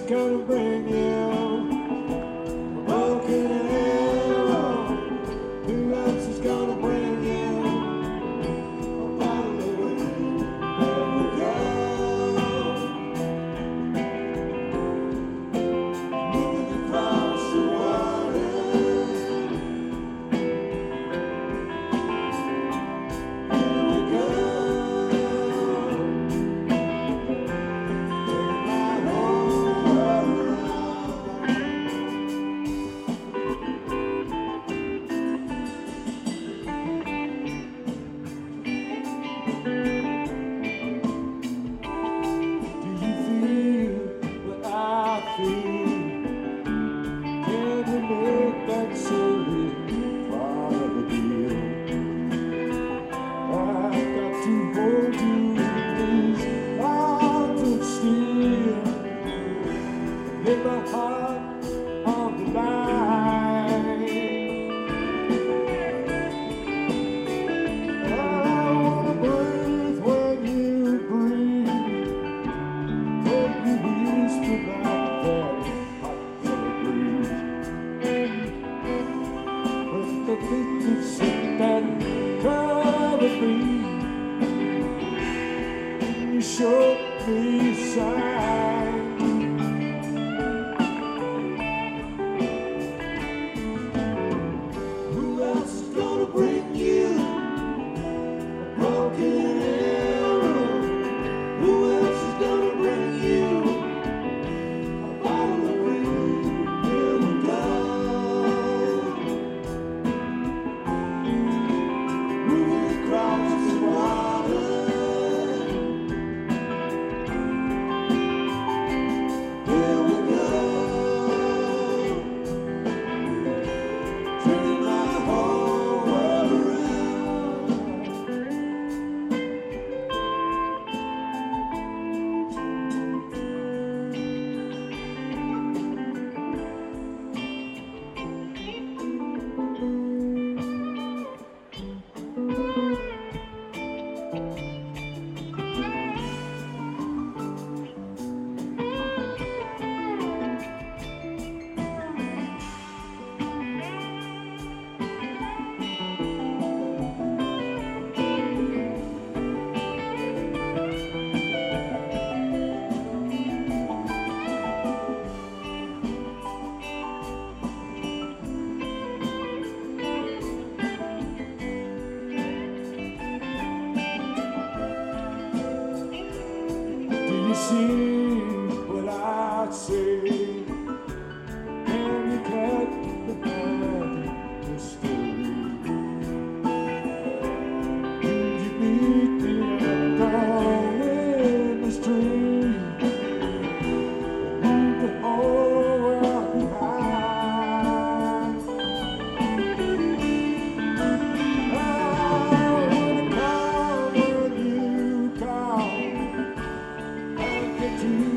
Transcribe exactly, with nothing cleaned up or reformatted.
gonna bring you a broken arrow? Who else is gonna bring you a bottle of wine? There we go, moving across the water. Here we go. Lay my heart on the line. I wanna breathe when you breathe, when you whisper like that hot summer breeze. But the things sit and cover me, you showed me a sign. Bring you a broken arrow. Who else is gonna bring you a bottle of wine? Here we go, moving across the water. Here we go, turning my whole world around. You see what I say, and you cut the bad mystery. Did you meet me up down in the street? Leave the whole world behind. I wanna call when you call. To